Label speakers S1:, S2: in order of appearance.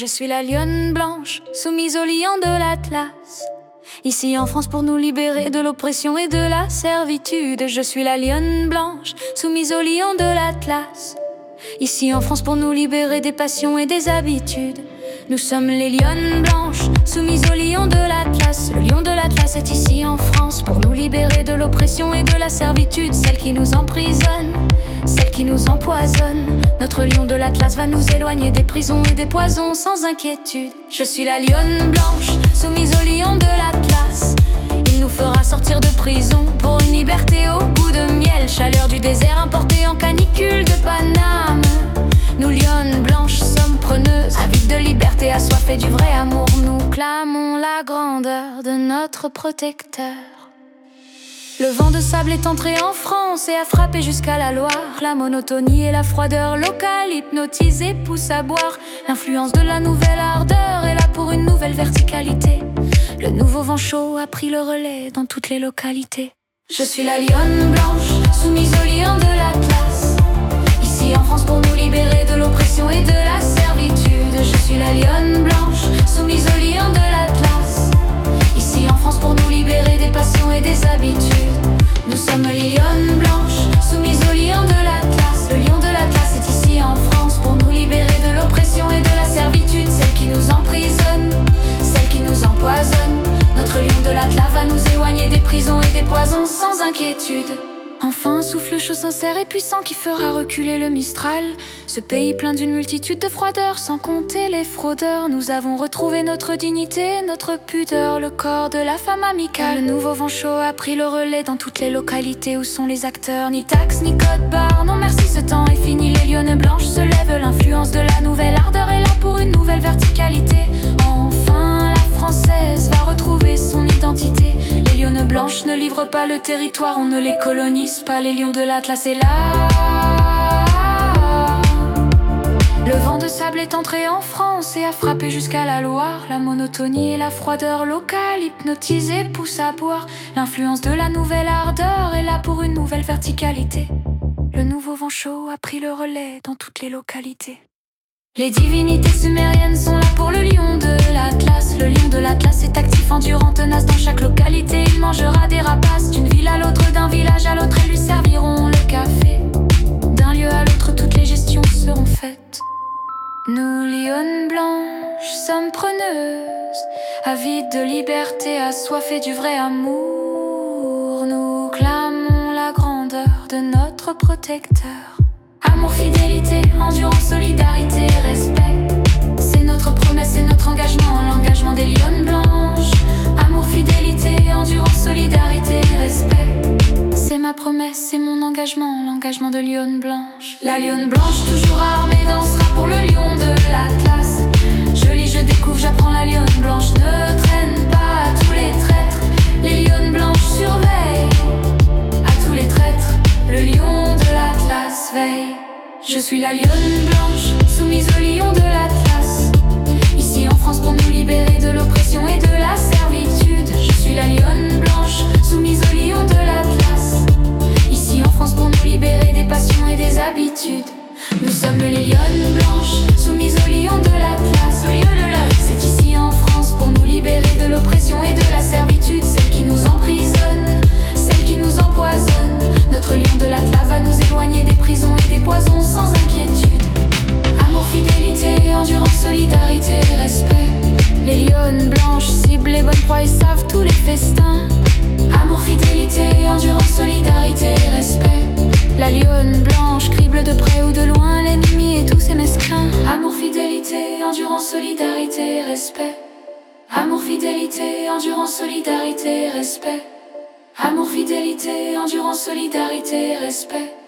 S1: Je suis la lionne blanche, soumise au lion de l'Atlas. Ici en France pour nous libérer de l'oppression et de la servitude. Je suis la lionne blanche, soumise au lion de l'Atlas. Ici en France pour nous libérer des passions et des habitudes. Nous sommes les lionnes blanches, soumises au lion de l'Atlas. Le lion de l'Atlas est ici en France pour nous libérer de l'oppression et de la servitude. Celle qui nous emprisonne, celle qui nous empoisonne. Notre lion de l'Atlas va nous éloigner des prisons et des poisons sans inquiétude. Je suis la lionne blanche, soumise au lion de l'Atlas. Il nous fera sortir de prison pour une liberté au goût de miel. Chaleur du désert importée en canicule de Paname. Nous lionnes blanches sommes preneuses, avides de liberté, assoiffées du vrai amour. Nous clamons la grandeur de notre protecteur. Le vent de sable est entré en France et a frappé jusqu'à la Loire. La monotonie et la froideur locale hypnotisés poussent à boire. L'influence de la nouvelle ardeur est là pour une nouvelle verticalité. Le nouveau vent chaud a pris le relais dans toutes les localités. Je suis la lionne blanche, soumise au lion de l'Atlas. Ici en France pour nous libérer de l'oppression et de la servitude. Je suis la lionne blanche, soumise au lion de l'Atlas. Ici en France pour nous libérer des passions et des habitudes. Nous sommes les lionnes blanches, soumises au lion de l'Atlas. Le lion de l'Atlas est ici en France pour nous libérer de l'oppression et de la servitude. Celle qui nous emprisonne, celle qui nous empoisonne. Notre lion de l'Atlas va nous éloigner des prisons et des poisons sans inquiétude. Enfin un souffle chaud, sincère et puissant qui fera reculer le Mistral. Ce pays plein d'une multitude de froideurs, sans compter les fraudeurs. Nous avons retrouvé notre dignité, notre pudeur, le corps de la femme amicale. Le nouveau vent chaud a pris le relais dans toutes les localités. Où sont les acteurs? Ni taxe, ni code barre. Non merci, ce temps est fini, les lionnes blanches se lèvent. L'influence de la nouvelle ardeur est là pour une nouvelle verticalité. Enfin la française va retrouver son identité. Les lionnes blanches ne livrent pas le territoire, on ne les colonise pas. Les lions de l'Atlas est là. Le vent de sable est entré en France et a frappé jusqu'à la Loire. La monotonie et la froideur locale hypnotisées poussent à boire. L'influence de la nouvelle ardeur est là pour une nouvelle verticalité. Le nouveau vent chaud a pris le relais dans toutes les localités. Les divinités sumériennes sont là pour le lion de l'Atlas. Le lion de l'Atlas est actif, endurant, tenace dans chaque localité. Il mangera des rapaces d'une ville à l'autre, d'un village à l'autre, et lui serviront le café. D'un lieu à l'autre, toutes les gestions seront faites. Nous, lionnes blanches, sommes preneuses, avides de liberté, assoiffées du vrai amour. Nous clamons la grandeur de notre protecteur. Amour, fidélité, endurance, solidarité, respect. C'est notre promesse, c'est notre engagement, l'engagement des lionnes blanches. Amour, fidélité, endurance, solidarité, respect. C'est ma promesse, c'est mon engagement, l'engagement de lionne blanche. La lionne blanche, toujours armée, dansera pour le lion de l'Atlas. Je lis, je découvre, j'apprends, la lionne blanche ne traîne pas à tous les traîtres. Les lionnes blanches surveillent à tous les traîtres. Le lion de l'Atlas veille. Je suis la lionne blanche, soumise au lion de l'Atlas. Ici en France pour nous libérer de l'oppression et de la servitude. Je suis la lionne blanche, soumise au lion de l'Atlas. Ici en France pour nous libérer des passions et des habitudes. Nous sommes les lionnes blanches, soumises au lion de l'Atlas. Le lion de l'Atlas est ici en France pour nous libérer de l'oppression et de la servitude. Celle qui nous emprisonne, celle qui nous empoisonne. Notre lion de l'Atlas va nous éloigner des prisons et des poisons sans inquiétude. Amour, fidélité, endurance, solidarité, respect. Les lionnes blanches ciblent les bonnes proies et savent tous les festins. Amour, fidélité, endurance, solidarité, respect. La lionne blanche crible de près ou de loin l'ennemi et tous ses mesquins. Amour, fidélité, endurance, solidarité, respect. Amour, fidélité, endurance, solidarité, respect. Amour, fidélité, endurance, solidarité, respect.